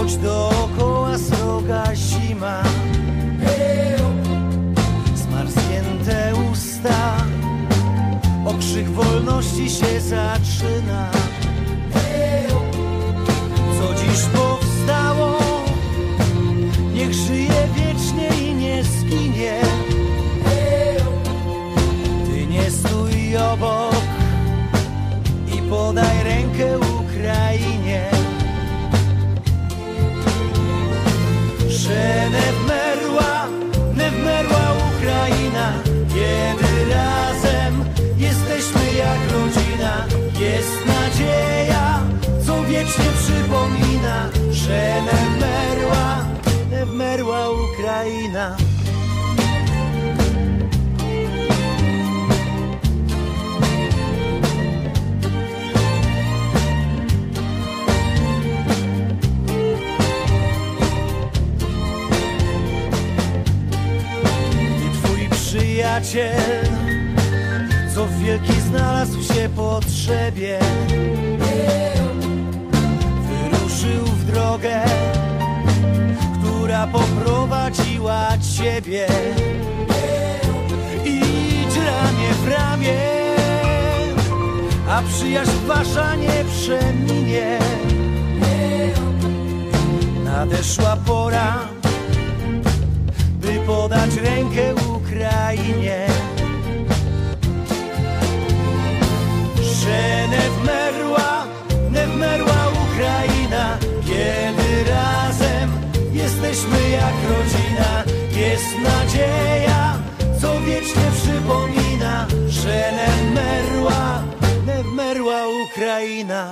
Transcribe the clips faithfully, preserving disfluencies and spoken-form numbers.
choć dookoła sroga zima. Zmarznięte usta, okrzyk wolności się zaczyna. Co dziś powstało, niech żyje wiecznie i nie zginie. Ty nie stój obok i podaj rękę Ukrainie. Że nie wmerła, nie wmerła Ukraina, kiedy razem jesteśmy jak rodzina. Jest nadzieja, co wiecznie przypomina, że nie wmerła, nie wmerła Ukraina. Przyjaciel, co wielki znalazł się potrzebie, wyruszył w drogę, która poprowadziła ciebie. Idź ramię w ramię, a przyjaźń wasza nie przeminie. Nadeszła pora, by podać rękę Ukrainie. Że nie wmerła, nie wmerła Ukraina, kiedy razem jesteśmy jak rodzina. Jest nadzieja, co wiecznie przypomina, że nie wmerła, nie wmerła Ukraina.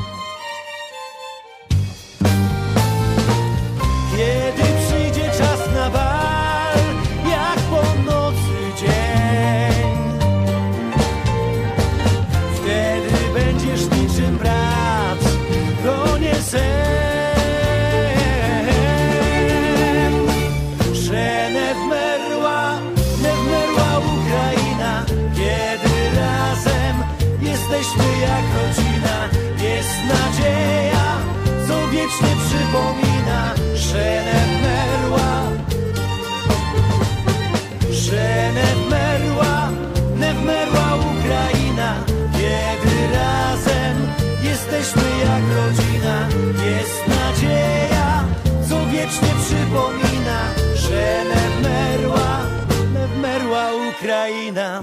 Kiedy przyjdzie czas na bal, jak po nocy dzień, wtedy będziesz niczym brat, to nie sen. Że nie wmerła, nie wmerła Ukraina, kiedy razem jesteśmy jak rodzina. Jest nadzieja, co wiecznie przypomina, że nie wmerła, że nie wmerła, nie wmerła Ukraina, kiedy razem jesteśmy jak rodzina. Jest nadzieja, co wiecznie przypomina, że nie wmerła, nie wmerła Ukraina.